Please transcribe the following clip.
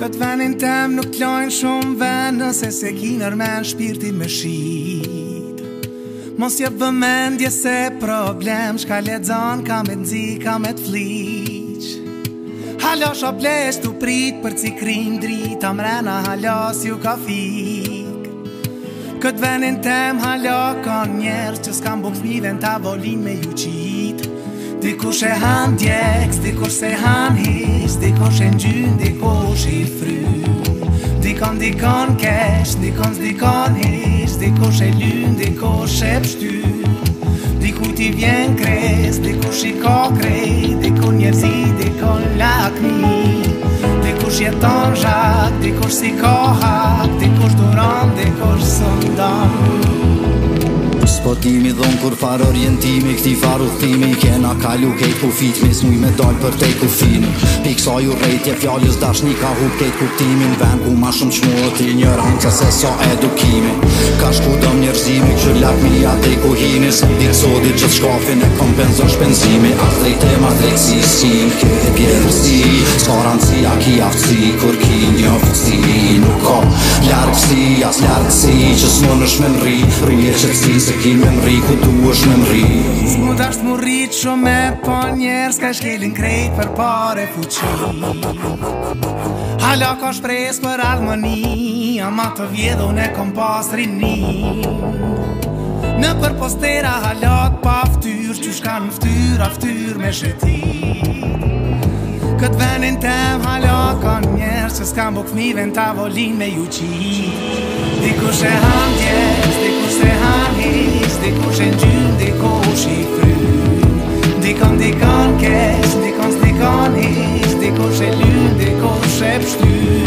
Këtë venin tem nuk t'lojnë shumë ven, nëse se ki nërmen shpirtin me shit. Mos je vëmendje se problem, shka lexon ka me t'zi, ka me t'fliq. Halo shoplesh t'u prit për cikrin drita mrena, halo s'ju ka fik. Këtë venin tem halo ka njerës që s'kam buk fmive në tavolin me ju qit. Dikush e han djeks, dikush se han his, dikush e ngjyn, dikush i fryn. Dikon kesh, dikon his, dikush e lyn, dikush e pshtyn. Dikujt i vjen kres, dikush i ka krejt, dikun njerëzi, dikon lakmi. Dikush jeton zhak, dikush si ka hak, dikush duron, dikush sëndon. Spotimi dhon kur far orientimi, këti far udhtimi kena kalu kejt kufit, mis muj me dal për te kufini. Piksa ju rejtje fjallës dashni ka hup kejt kuptimin, ven ku ma shumë qmuët ignoranca se sa edukimi. Ka shku dëm njerëzimi, që lakmi atë i kuhini, se ditë sodi që shkafin e kompenzon shpenzimi. As drejtem, as drejtësi, si ke bjerësi, s'ka randësi, a ki aftësi, kur ki njoftësi. Nuk ka largësi, as largësi, që s'mon është me nri, rruje qëtësi, se ki me mri, ku du është me mri. S'mund ashtë mu rrit shumë me po njerës, ka shkelin krejt për pare fuqi. Hala ka shpres për harmoni, ama të vjedhun e kom pas rini. Në për postera halat pa ftyr, që shkan ftyr me shetit. Këtë venin tem hala ka njerës, që s'kam buk fmive në tavolin me ju qit. Dikush e han djeks, dikush e han his, dikush e ngjyn, dikush i fryn. Dikon kesh, dikon his, dikush e lyn, dikush e pshtyn.